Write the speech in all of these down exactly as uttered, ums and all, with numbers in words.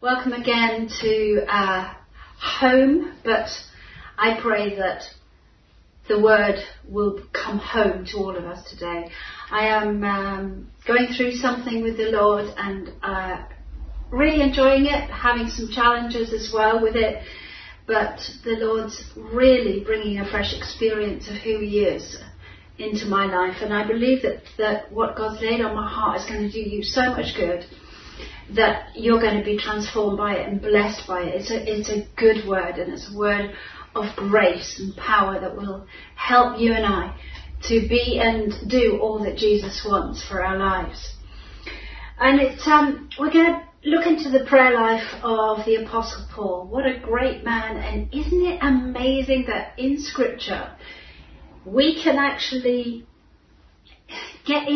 Welcome again to uh, home, but I pray that the word will come home to all of us today. I am um, going through something with the Lord and uh, really enjoying it, having some challenges as well with it, but the Lord's really bringing a fresh experience of who He is into my life, and I believe that, that what God's laid on my heart is going to do you so much good that you're going to be transformed by it and blessed by it. It's a, it's a good word, and it's a word of grace and power that will help you and I to be and do all that Jesus wants for our lives. And it's um, we're going to look into the prayer life of the Apostle Paul. What a great man, and isn't it amazing that in Scripture we can actually get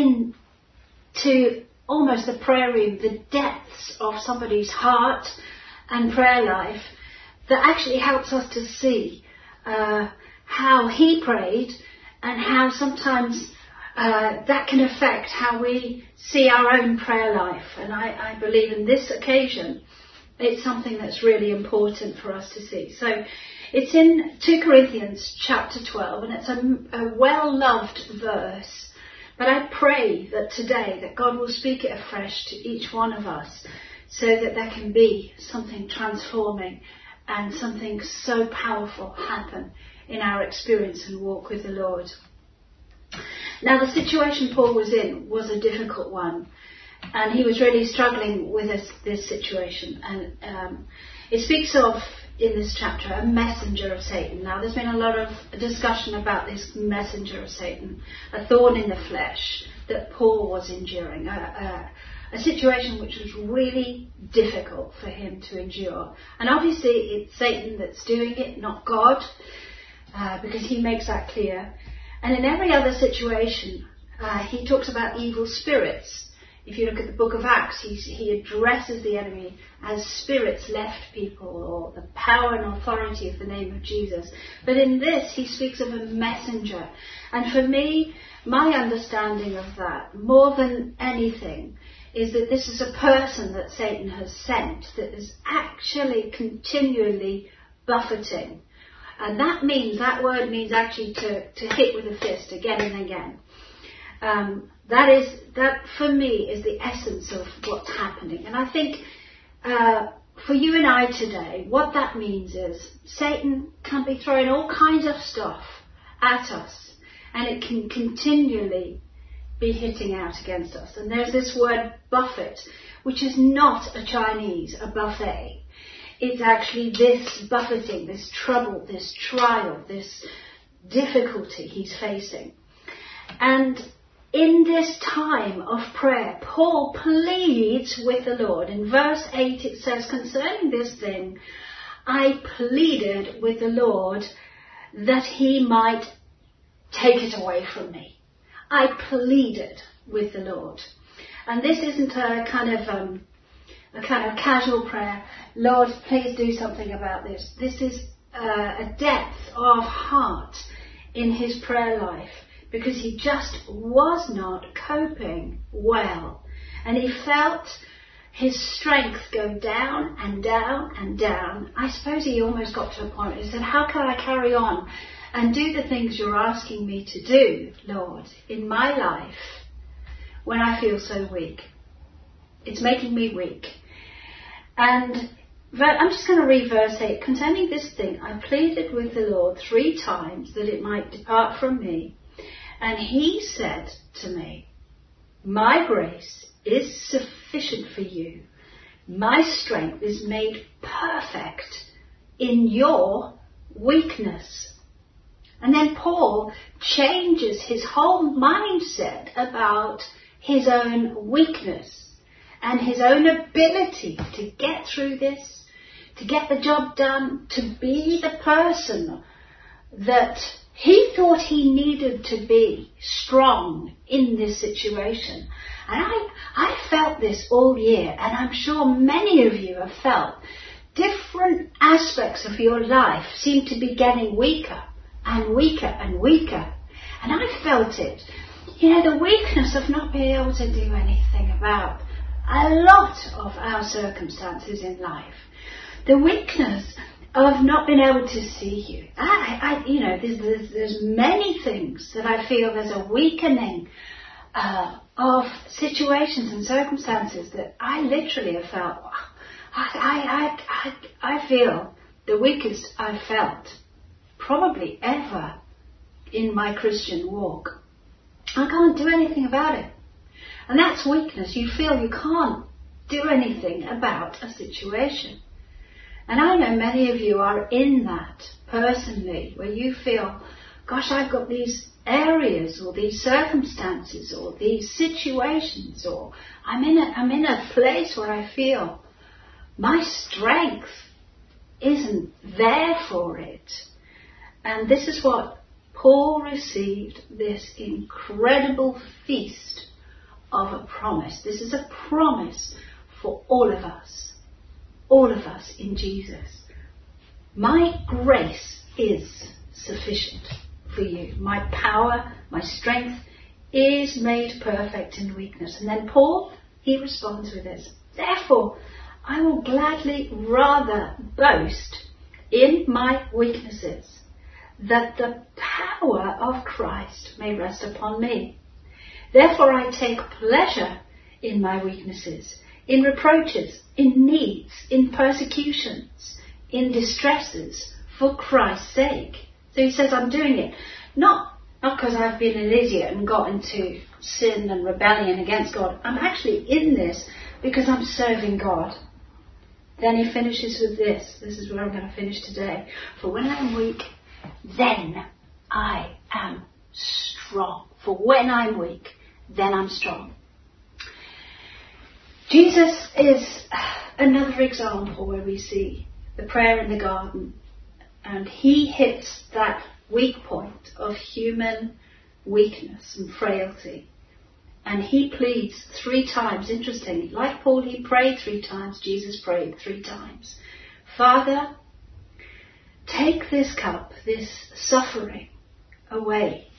into almost the prayer room, the depths of somebody's heart and prayer life, that actually helps us to see uh, how he prayed and how sometimes uh, that can affect how we see our own prayer life. And I, I believe in this occasion it's something that's really important for us to see. So it's in Second Corinthians chapter twelve, and it's a, a well-loved verse. But I pray that today that God will speak it afresh to each one of us so that there can be something transforming and something so powerful happen in our experience and walk with the Lord. Now, the situation Paul was in was a difficult one, and he was really struggling with this, this situation. And um, it speaks of, in this chapter, a messenger of Satan. Now, there's been a lot of discussion about this messenger of Satan, a thorn in the flesh that Paul was enduring, a, a, a situation which was really difficult for him to endure. And obviously it's Satan that's doing it, not God, uh, because he makes that clear. And in every other situation, uh, he talks about evil spirits. If you look at the book of Acts, he's, he addresses the enemy as spirits left people, or the power and authority of the name of Jesus. But in this, he speaks of a messenger. And for me, my understanding of that, more than anything, is that this is a person that Satan has sent that is actually continually buffeting. And that means, that word means actually to, to hit with a fist again and again. Um, that is, that for me is the essence of what's happening. And I think uh, for you and I today, what that means is Satan can be throwing all kinds of stuff at us, and it can continually be hitting out against us. And there's this word buffet, which is not a Chinese, a buffet. It's actually this buffeting, this trouble, this trial, this difficulty he's facing. And in this time of prayer, Paul pleads with the Lord. In verse eight it says, concerning this thing, I pleaded with the Lord that he might take it away from me. I pleaded with the Lord. And this isn't a kind of um, a kind of casual prayer. Lord, please do something about this. This is uh, a depth of heart in his prayer life, because he just was not coping well. And he felt his strength go down and down and down. I suppose he almost got to a point where he said, how can I carry on and do the things you're asking me to do, Lord, in my life when I feel so weak? It's making me weak. And I'm just going to read verse eight. Concerning this thing, I pleaded with the Lord three times that it might depart from me. And he said to me, my grace is sufficient for you. My strength is made perfect in your weakness. And then Paul changes his whole mindset about his own weakness and his own ability to get through this, to get the job done, to be the person that he thought he needed to be strong in this situation. And I, I felt this all year, and I'm sure many of you have felt different aspects of your life seem to be getting weaker and weaker and weaker. And I felt it. You know, the weakness of not being able to do anything about a lot of our circumstances in life. The weakness of not being able to see you. I, I you know, there's, there's, there's many things that I feel there's a weakening uh, of situations and circumstances that I literally have felt. I, I, I, I, I feel the weakest I've felt probably ever in my Christian walk. I can't do anything about it. And that's weakness. You feel you can't do anything about a situation. And I know many of you are in that personally, where you feel, gosh, I've got these areas or these circumstances or these situations, or I'm in a, I'm in a place where I feel my strength isn't there for it. And this is what Paul received, this incredible feast of a promise. This is a promise for all of us. All of us in Jesus. My grace is sufficient for you. My power, my strength is made perfect in weakness. And then Paul, he responds with this. Therefore, I will gladly rather boast in my weaknesses, that the power of Christ may rest upon me. Therefore I take pleasure in my weaknesses, in reproaches, in needs, in persecutions, in distresses, for Christ's sake. So he says, I'm doing it. Not not because I've been an idiot and got into sin and rebellion against God. I'm actually in this because I'm serving God. Then he finishes with this. This is where I'm going to finish today. For when I'm weak, then I am strong. For when I'm weak, then I'm strong. Jesus is another example where we see the prayer in the garden, and he hits that weak point of human weakness and frailty, and he pleads three times. Interestingly, like Paul, he prayed three times. Jesus prayed three times. Father, take this cup, this suffering, away.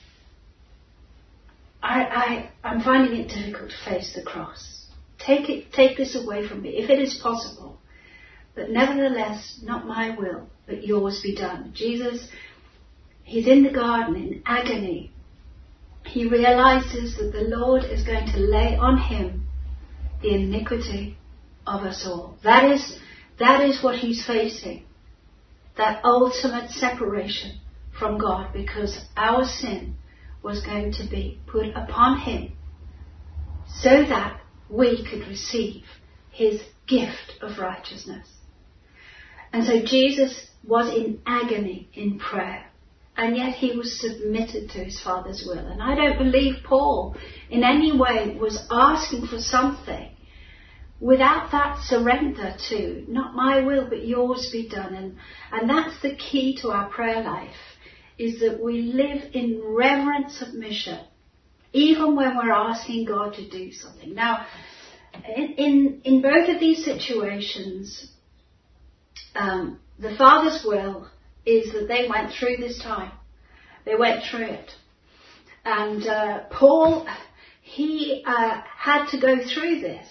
I, I, I'm finding it difficult to face the cross. Take it, take this away from me, if it is possible. But nevertheless, not my will, but yours be done. Jesus, he's in the garden in agony. He realizes that the Lord is going to lay on him the iniquity of us all. That is, that is what he's facing. That ultimate separation from God, because our sin was going to be put upon him so that we could receive his gift of righteousness. And so Jesus was in agony in prayer, and yet he was submitted to his Father's will. And I don't believe Paul in any way was asking for something without that surrender to, not my will but yours be done. And, and that's the key to our prayer life, is that we live in reverent submission, even when we're asking God to do something. Now, in in, in both of these situations, um, the Father's will is that they went through this time. They went through it. And uh, Paul, he uh, had to go through this.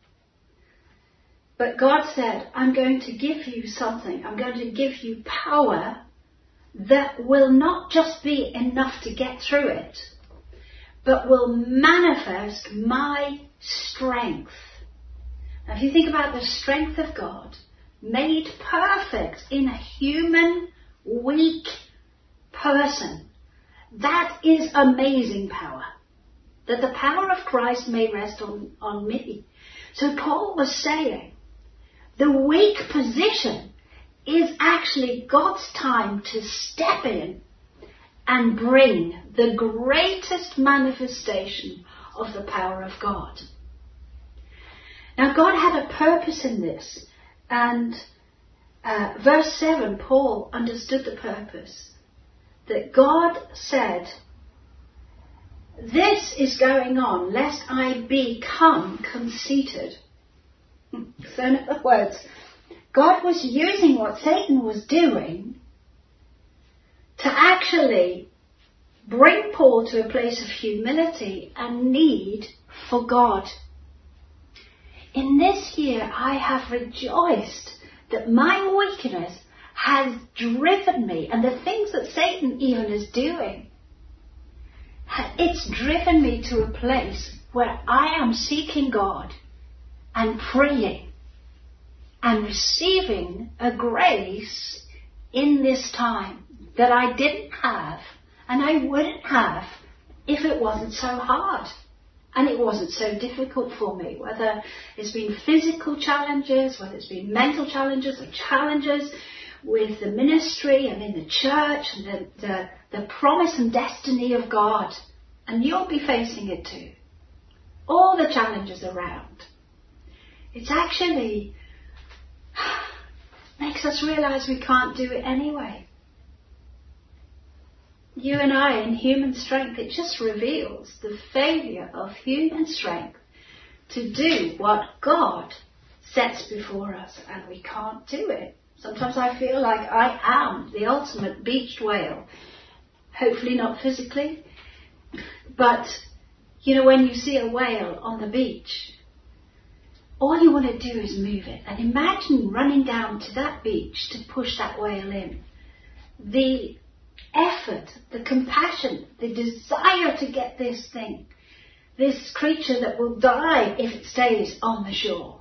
But God said, I'm going to give you something. I'm going to give you power that will not just be enough to get through it, but will manifest my strength. Now, if you think about the strength of God, made perfect in a human, weak person, that is amazing power. That the power of Christ may rest on, on me. So Paul was saying, the weak position is actually God's time to step in and bring the greatest manifestation of the power of God. Now, God had a purpose in this, and uh, verse seven, Paul understood the purpose. That God said, this is going on lest I become conceited. So in other words, God was using what Satan was doing to actually bring Paul to a place of humility and need for God. in this year I have rejoiced that my weakness has driven me, and the things that Satan even is doing, it's driven me to a place where I am seeking God and praying and receiving a grace in this time that I didn't have and I wouldn't have if it wasn't so hard and it wasn't so difficult for me. Whether it's been physical challenges, whether it's been mental challenges or challenges with the ministry and in the church and the, the, the promise and destiny of God. And you'll be facing it too. All the challenges around. It's actually makes us realize we can't do it anyway. You and I, in human strength, it just reveals the failure of human strength to do what God sets before us, and we can't do it. Sometimes I feel like I am the ultimate beached whale. Hopefully not physically, but you know, when you see a whale on the beach, all you want to do is move it. And imagine running down to that beach to push that whale in. The effort, the compassion, the desire to get this thing, this creature that will die if it stays on the shore.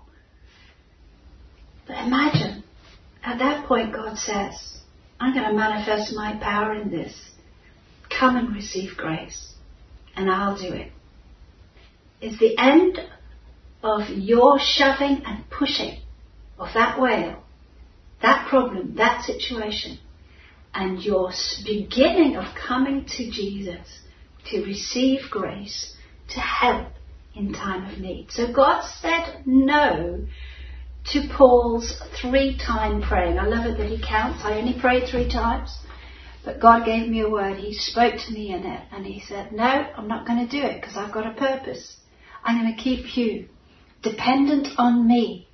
But imagine, at that point God says, I'm going to manifest my power in this. Come and receive grace, and I'll do it. It's the end of your shoving and pushing of that whale, that problem, that situation, and your beginning of coming to Jesus to receive grace, to help in time of need. So God said no to Paul's three-time praying. I love it that he counts. I only prayed three times, but God gave me a word. He spoke to me in it, and he said, no, I'm not going to do it because I've got a purpose. I'm going to keep you dependent on me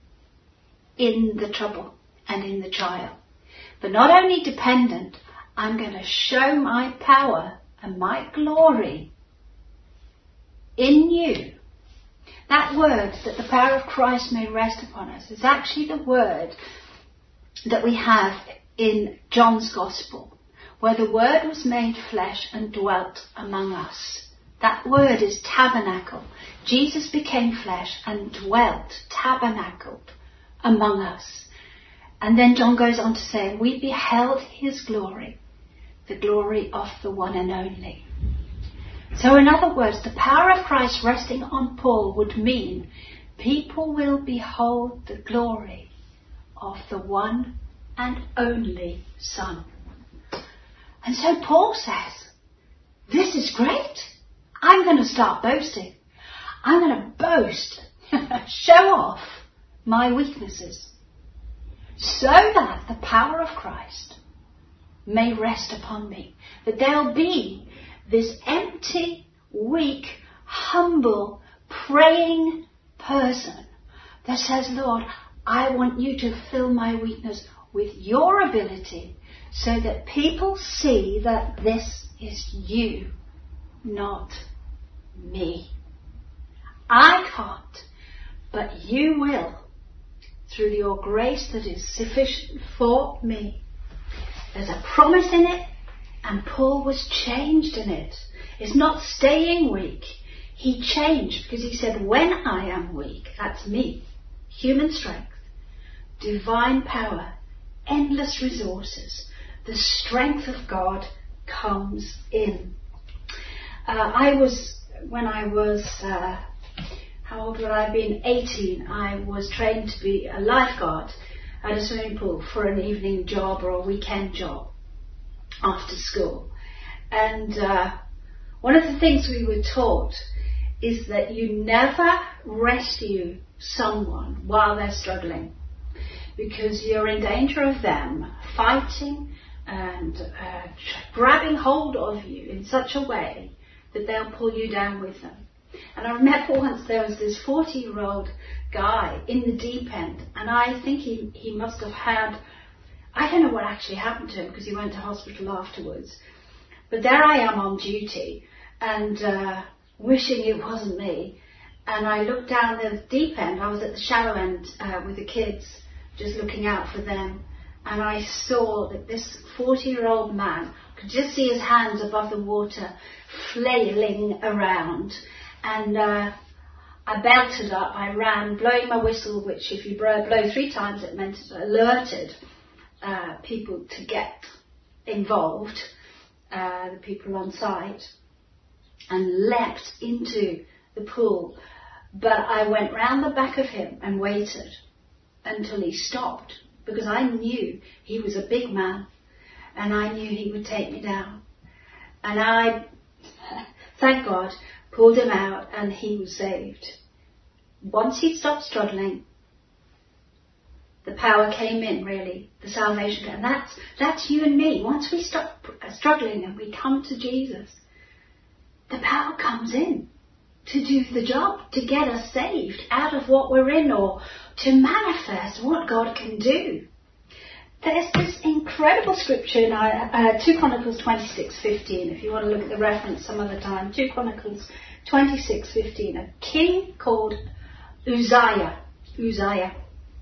in the trouble and in the trial. But not only dependent, I'm going to show my power and my glory in you. That word, that the power of Christ may rest upon us, is actually the word that we have in John's Gospel, where the Word was made flesh and dwelt among us. That word is tabernacle. Jesus became flesh and dwelt, tabernacled among us. And then John goes on to say, we beheld his glory, the glory of the one and only. So in other words, the power of Christ resting on Paul would mean people will behold the glory of the one and only Son. And so Paul says, this is great. I'm going to start boasting. I'm going to boast, show off my weaknesses, so that the power of Christ may rest upon me. That there'll be this empty, weak, humble, praying person that says, Lord, I want you to fill my weakness with your ability, so that people see that this is you, not me. I can't, but you will, through your grace that is sufficient for me. There's a promise in it, and Paul was changed in it. It's not staying weak. He changed because he said, when I am weak, that's me, human strength, divine power, endless resources, the strength of God comes in. Uh, I was, when I was, uh, how old would I have been? eighteen. I was trained to be a lifeguard at a swimming pool for an evening job or a weekend job after school. And uh, one of the things we were taught is that you never rescue someone while they're struggling, because you're in danger of them fighting and uh, grabbing hold of you in such a way that they'll pull you down with them. And I remember once there was this forty-year-old guy in the deep end, and I think he, he must have had, I don't know what actually happened to him because he went to hospital afterwards. But there I am on duty and uh, wishing it wasn't me. and I looked down the deep end. I was at the shallow end uh, with the kids, just looking out for them. And I saw that this forty-year-old man, could just see his hands above the water, flailing around. And uh, I belted up, I ran, blowing my whistle, which if you blow, blow three times, it meant it alerted uh, people to get involved, uh, the people on site, and leapt into the pool. But I went round the back of him and waited until he stopped, because I knew he was a big man and I knew he would take me down. And I, thank God, pulled him out and he was saved. Once he stopped struggling, the power came in, really, the salvation came. And that's, that's you and me. Once we stop struggling and we come to Jesus, the power comes in to do the job, to get us saved out of what we're in, or to manifest what God can do. There's this incredible scripture in uh, Second Chronicles twenty-six fifteen, if you want to look at the reference some other time. Second Chronicles twenty-six fifteen, a king called Uzziah. Uzziah.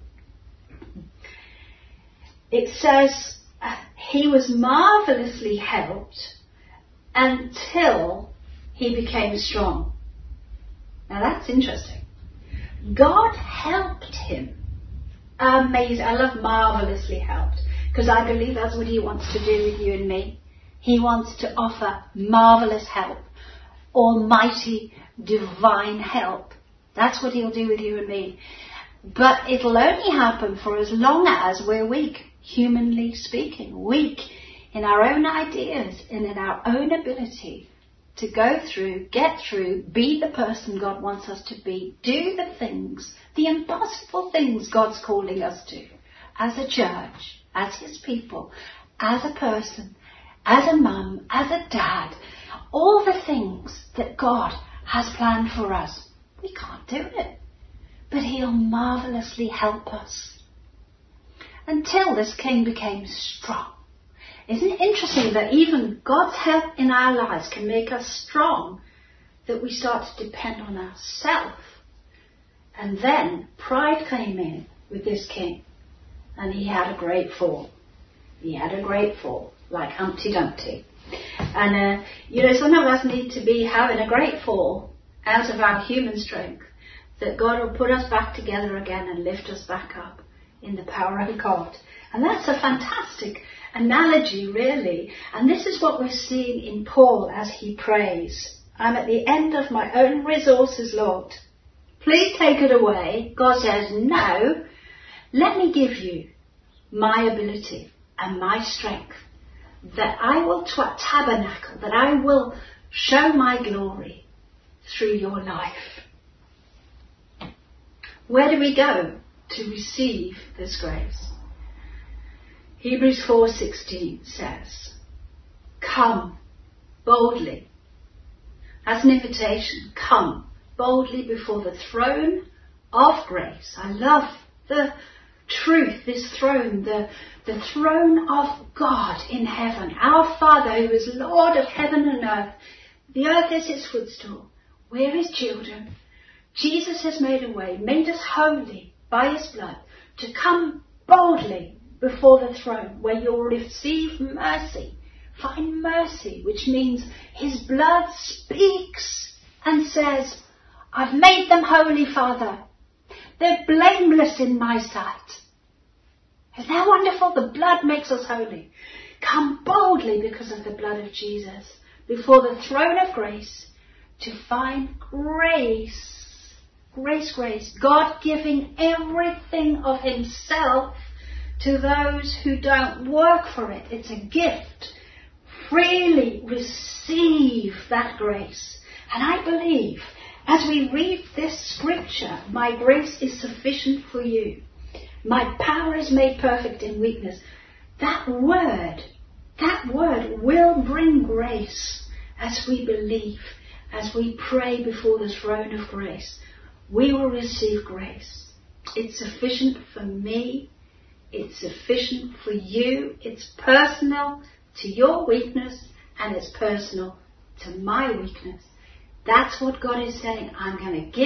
It says uh, he was marvelously helped until he became strong. Now that's interesting. God helped him. Amazing. I love marvelously helped, because I believe that's what he wants to do with you and me. He wants to offer marvelous help, almighty, divine help. That's what he'll do with you and me. But it'll only happen for as long as we're weak, humanly speaking, weak in our own ideas and in our own ability to go through, get through, be the person God wants us to be, do the things, the impossible things God's calling us to, as a church, as his people, as a person, as a mum, as a dad, all the things that God has planned for us. We can't do it, but he'll marvelously help us. Until this king became strong. Isn't it interesting that even God's help in our lives can make us strong, that we start to depend on ourselves? And then pride came in with this king, and he had a great fall. He had a great fall, like Humpty Dumpty. And, uh, you know, some of us need to be having a great fall out of our human strength, that God will put us back together again and lift us back up in the power of God. And that's a fantastic analogy, really. And this is what we're seeing in Paul as he prays. I'm at the end of my own resources, Lord. Please take it away. God says, no, let me give you my ability and my strength, that I will t- tabernacle, that I will show my glory through your life. Where do we go to receive this grace? Hebrews four sixteen says, come boldly. That's an invitation. Come boldly before the throne of grace. I love the truth, this throne, the, the throne of God in heaven. Our Father who is Lord of heaven and earth. The earth is his footstool. We're his children. Jesus has made a way, made us holy by his blood, to come boldly before the throne where you'll receive mercy. Find mercy, which means his blood speaks and says, I've made them holy, Father. They're blameless in my sight. Isn't that wonderful? The blood makes us holy. Come boldly because of the blood of Jesus before the throne of grace to find grace. Grace, grace. God giving everything of himself to those who don't work for it. It's a gift. Freely receive that grace. And I believe as we read this scripture, my grace is sufficient for you. My power is made perfect in weakness. That word, that word will bring grace as we believe, as we pray before the throne of grace. We will receive grace. It's sufficient for me. It's sufficient for you. It's personal to your weakness, and it's personal to my weakness. That's what God is saying. I'm going to give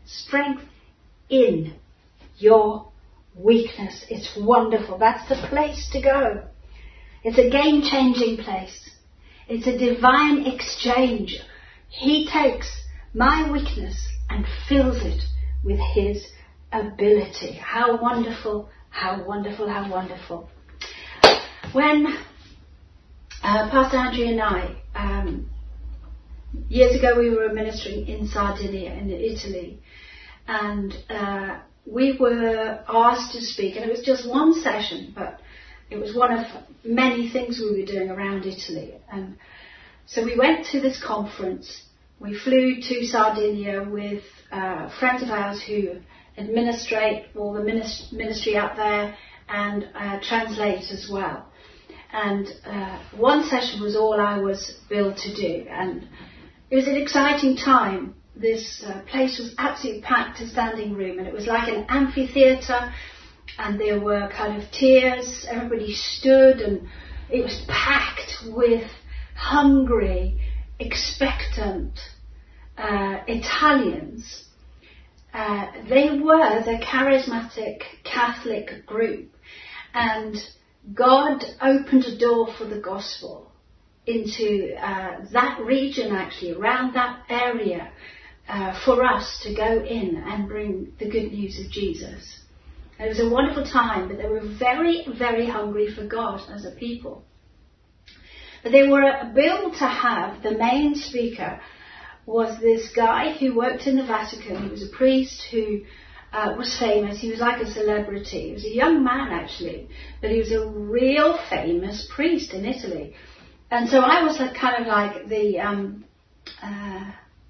Strength in your weakness. It's wonderful. That's the place to go. It's a game-changing place. It's a divine exchange. He takes my weakness and fills it with his ability. How wonderful, how wonderful, how wonderful. When uh, Pastor Andrew and I, um, years ago we were ministering in Sardinia, in Italy, and uh, we were asked to speak, and it was just one session, but it was one of many things we were doing around Italy. And so we went to this conference. We flew to Sardinia with uh, friends of ours who administrate all the ministry out there and uh, translate as well. And uh, one session was all I was billed to do. And it was an exciting time. This uh, place was absolutely packed to standing room, and it was like an amphitheatre, and there were kind of tiers. Everybody stood, and it was packed with hungry, expectant uh, Italians. Uh, they were the charismatic Catholic group, and God opened a door for the gospel into uh, that region, actually, around that area, uh, for us to go in and bring the good news of Jesus. It was a wonderful time, but they were very, very hungry for God as a people. But they were billed to have, the main speaker was this guy who worked in the Vatican. He was a priest who uh, was famous. He was like a celebrity. He was a young man, actually, but he was a real famous priest in Italy. And so I was like, kind of like the um, uh,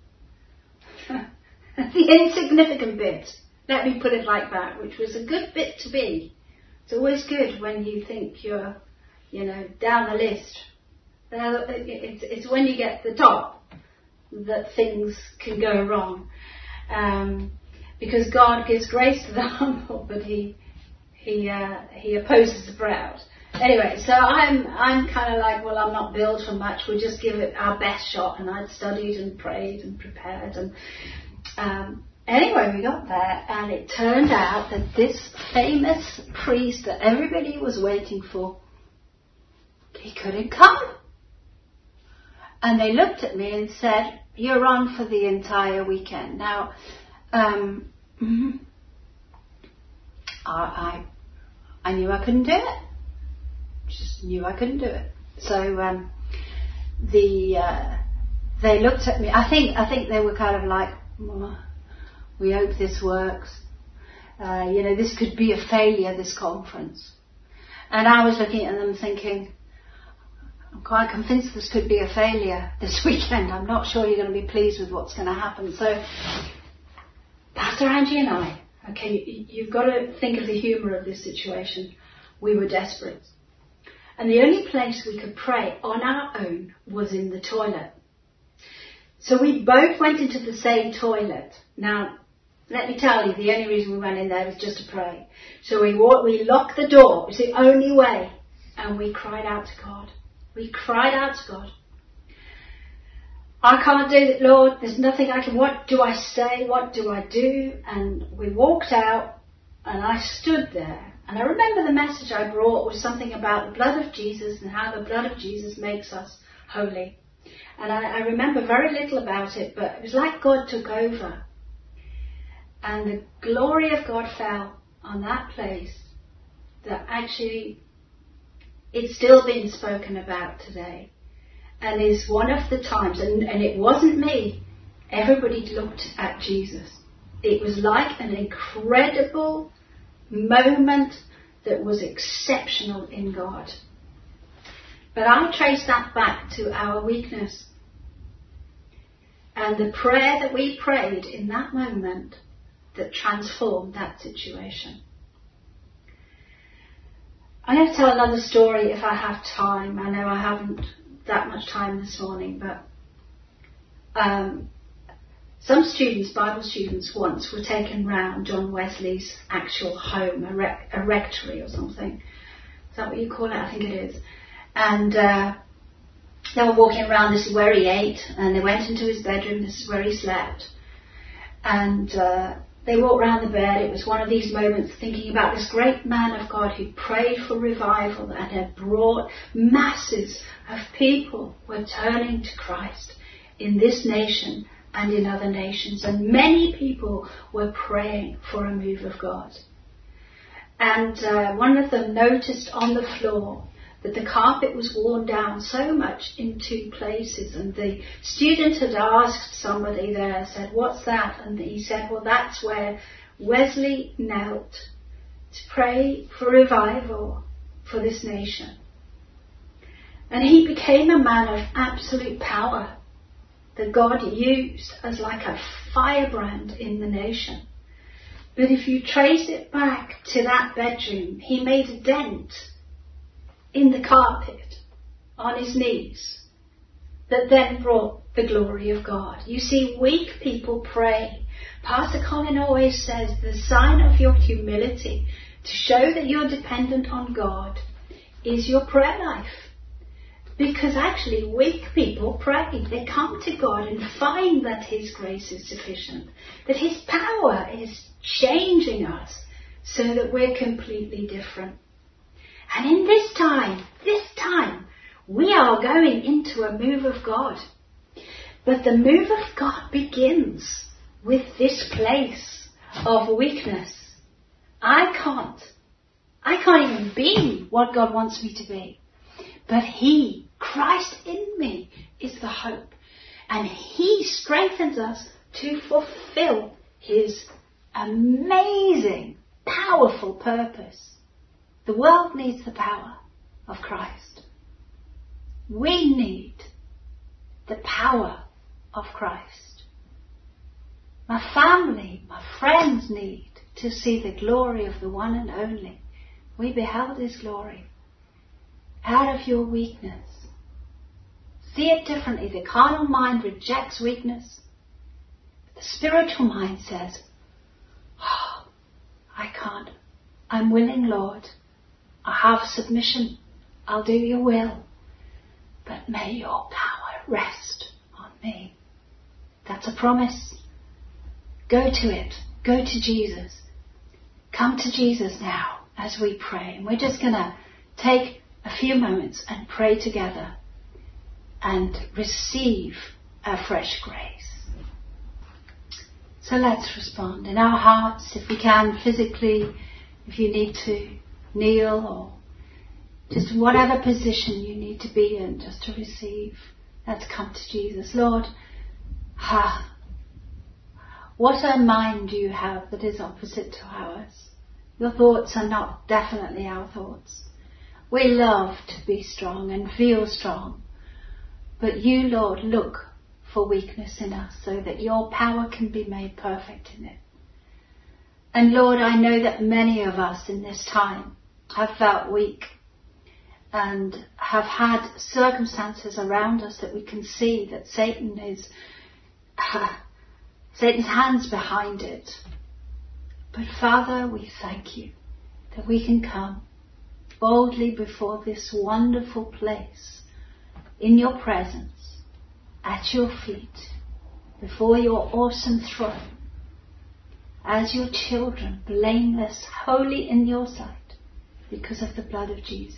the insignificant bit. Let me put it like that, which was a good bit to be. It's always good when you think you're, you know, down the list. It's, it's when you get to the top that things can go wrong. Um, because God gives grace to the humble, but He He uh, He opposes the proud. Anyway, so I'm I'm kind of like, well, I'm not billed for much. We'll just give it our best shot. And I'd studied and prayed and prepared. And um, anyway, we got there, and it turned out that this famous priest that everybody was waiting for, he couldn't come. And they looked at me and said, "You're on for the entire weekend." Now, um, I, I I knew I couldn't do it. Just knew I couldn't do it. So um, the uh, they looked at me. I think I think they were kind of like, oh, "We hope this works. Uh, you know, this could be a failure, this conference." And I was looking at them thinking, I'm quite convinced this could be a failure this weekend. I'm not sure you're going to be pleased with what's going to happen. So Pastor Angie and I, okay, you, you've got to think of the humour of this situation. We were desperate. And the only place we could pray on our own was in the toilet. So we both went into the same toilet. Now, let me tell you, the only reason we went in there was just to pray. So we walked, we locked the door. It was the only way. And we cried out to God. We cried out to God. I can't do it, Lord. There's nothing I can. What do I say? What do I do? And we walked out, and I stood there. And I remember the message I brought was something about the blood of Jesus and how the blood of Jesus makes us holy. And I, I remember very little about it, but it was like God took over. And the glory of God fell on that place that actually it's still being spoken about today. And is one of the times, and, and it wasn't me, everybody looked at Jesus. It was like an incredible moment that was exceptional in God. But I trace that back to our weakness. And the prayer that we prayed in that moment that transformed that situation. I'm going to tell another story if I have time. I know I haven't that much time this morning, but um, some students, Bible students once, were taken round John Wesley's actual home, a, rec- a rectory or something. Is that what you call it? I think it is. And uh, they were walking around. This is where he ate, and they went into his bedroom. This is where he slept. And uh, they walked round the bed. It was one of these moments thinking about this great man of God who prayed for revival and had brought masses of people were turning to Christ in this nation and in other nations. And many people were praying for a move of God. And uh, one of them noticed on the floor that the carpet was worn down so much in two places, and the student had asked somebody there, said, "What's that?" And he said, "Well, that's where Wesley knelt to pray for revival for this nation." And he became a man of absolute power that God used as like a firebrand in the nation. But if you trace it back to that bedroom, he made a dent in the carpet on his knees that then brought the glory of God. You see, weak people pray. Pastor Colin always says the sign of your humility to show that you're dependent on God is your prayer life. Because actually weak people pray. They come to God and find that His grace is sufficient, that His power is changing us so that we're completely different. And in this time, this time, we are going into a move of God. But the move of God begins with this place of weakness. I can't. I can't even be what God wants me to be. But He, Christ in me, is the hope. And He strengthens us to fulfill His amazing, powerful purpose. The world needs the power of Christ. We need the power of Christ. My family, my friends need to see the glory of the one and only. We beheld His glory. Out of your weakness. See it differently. The carnal mind rejects weakness. The spiritual mind says, "Oh, I can't. I'm willing, Lord. I have submission. I'll do your will. But may your power rest on me." That's a promise. Go to it. Go to Jesus. Come to Jesus now as we pray. And we're just going to take a few moments and pray together and receive a fresh grace. So let's respond in our hearts, if we can, physically, if you need to kneel, or just whatever position you need to be in just to receive. Let's come to Jesus. Lord, ha, what a mind you have that is opposite to ours. Your thoughts are not definitely our thoughts. We love to be strong and feel strong. But you, Lord, look for weakness in us so that your power can be made perfect in it. And Lord, I know that many of us in this time have felt weak and have had circumstances around us that we can see that Satan is, uh, Satan's hands behind it. But Father, we thank you that we can come boldly before this wonderful place, in your presence, at your feet, before your awesome throne, as your children, blameless, holy in your sight, because of the blood of Jesus.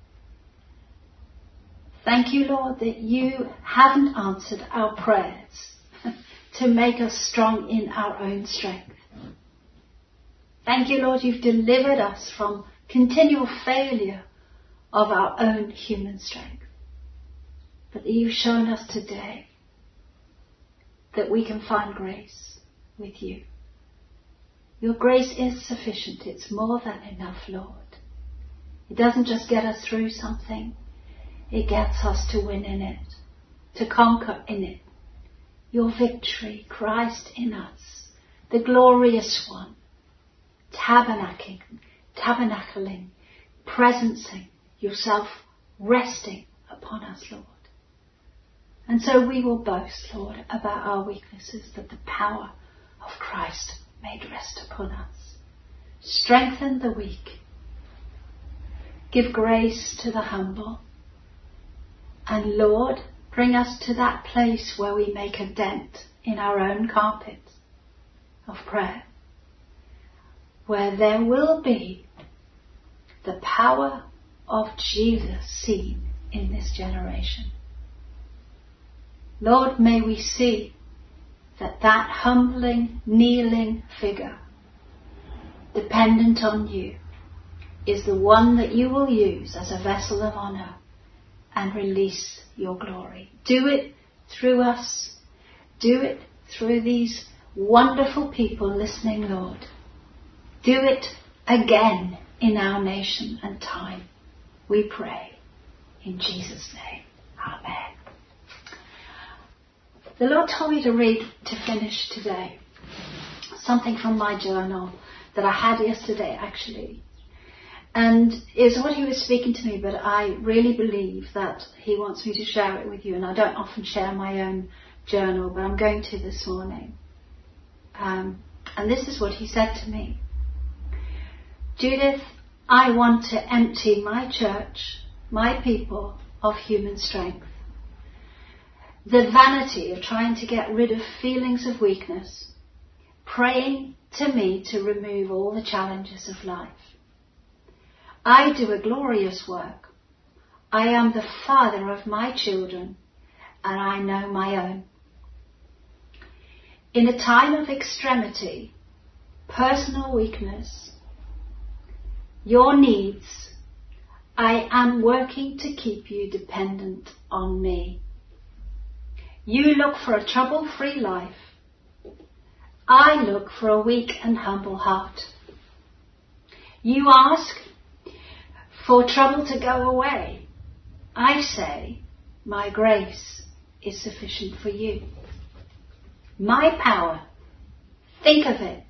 Thank you, Lord, that you haven't answered our prayers to make us strong in our own strength. Thank you, Lord, you've delivered us from continual failure of our own human strength. But you've shown us today that we can find grace with you. Your grace is sufficient. It's more than enough, Lord. It doesn't just get us through something. It gets us to win in it, to conquer in it. Your victory, Christ in us, the glorious one, tabernacling, tabernacling, presencing yourself, resting upon us, Lord. And so we will boast, Lord, about our weaknesses, that the power of Christ may rest upon us. Strengthen the weak. Give grace to the humble. And Lord, bring us to that place where we make a dent in our own carpet of prayer, where there will be the power of Jesus seen in this generation. Lord, may we see that that humbling, kneeling figure, dependent on you, is the one that you will use as a vessel of honour and release your glory. Do it through us. Do it through these wonderful people listening, Lord. Do it again in our nation and time. We pray in Jesus' name. Amen. The Lord told me to read, to finish today, something from my journal that I had yesterday actually. And it's what he was speaking to me, but I really believe that he wants me to share it with you. And I don't often share my own journal, but I'm going to this morning. Um, and this is what he said to me. Judith, I want to empty my church, my people, of human strength. The vanity of trying to get rid of feelings of weakness, praying to me to remove all the challenges of life. I do a glorious work. I am the father of my children, and I know my own. In a time of extremity, personal weakness, your needs, I am working to keep you dependent on me. You look for a trouble-free life. I look for a weak and humble heart. You ask for trouble to go away. I say, my grace is sufficient for you. My power, think of it,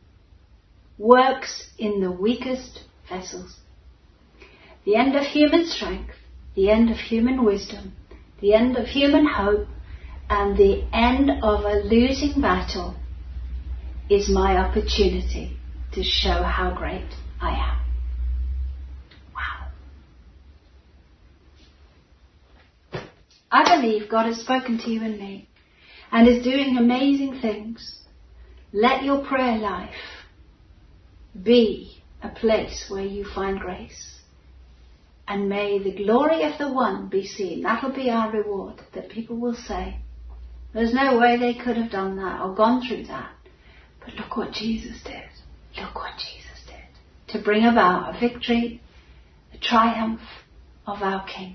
works in the weakest vessels. The end of human strength, the end of human wisdom, the end of human hope, and the end of a losing battle is my opportunity to show how great I am. Wow. I believe God has spoken to you and me and is doing amazing things. Let your prayer life be a place where you find grace. And may the glory of the one be seen. That'll be our reward, that people will say, there's no way they could have done that or gone through that. But look what Jesus did. Look what Jesus did. To bring about a victory, the triumph of our King.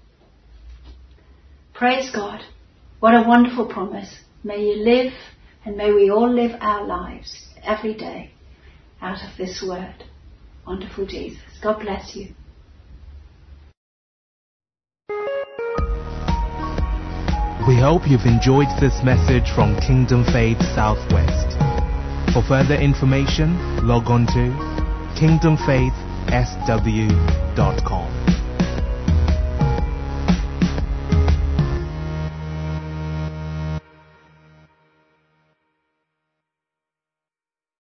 Praise God. What a wonderful promise. May you live, and may we all live our lives every day out of this word. Wonderful Jesus. God bless you. We hope you've enjoyed this message from Kingdom Faith Southwest. For further information, log on to kingdom faith s w dot com.